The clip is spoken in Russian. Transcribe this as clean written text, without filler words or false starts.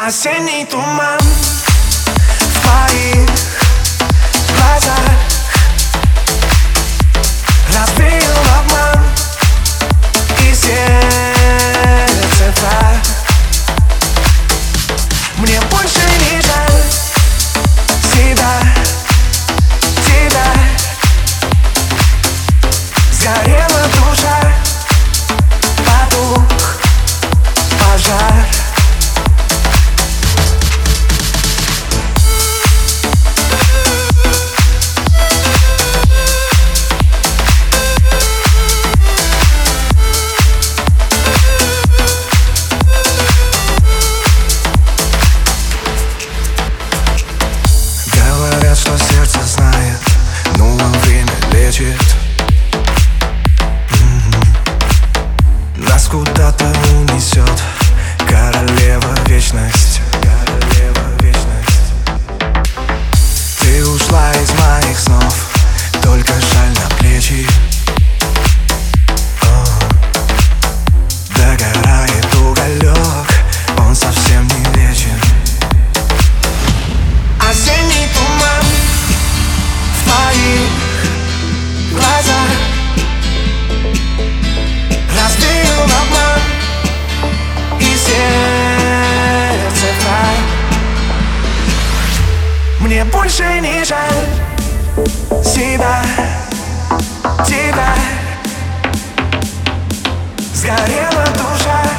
Осенний туман в твоих глазах разбил обман и сердце прах. Мне больше не жаль себя, тебя. Сгорела душа, потух пожар. Говорят, что сердце знает, но время лечит. Нас куда-то унесет королева вечность. Ты ушла из моих снов, только жаль на плечи. Догорает уголек, он совсем не вечен. Осенний туман в твоих глазах разбил обман и сердце прах. Мне больше не жаль себя, тебя. Сгорела душа,